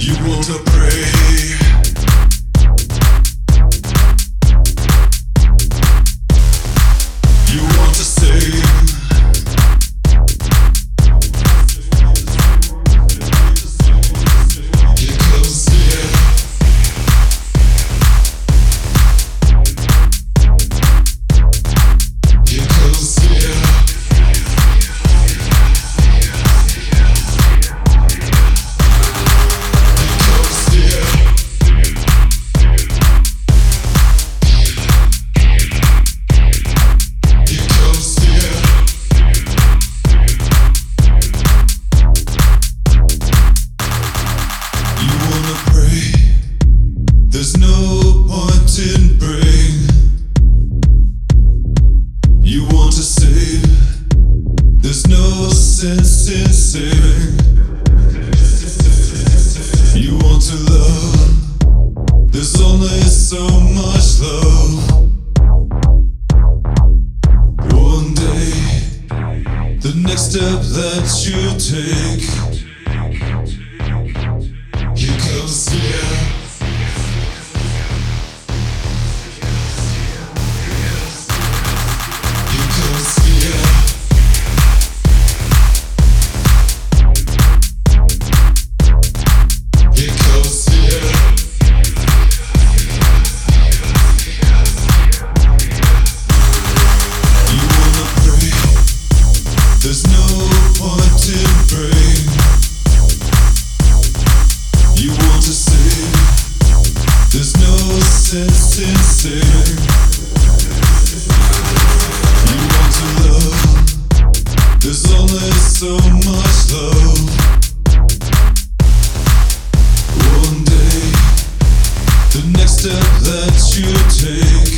Step that you take, here comes fear. Here comes fear. Here comes fear. You wanna pray? There's no point in praying. You want to save. There's no sense in saving. You want to love. There's only so much love. One day, the next step that you take.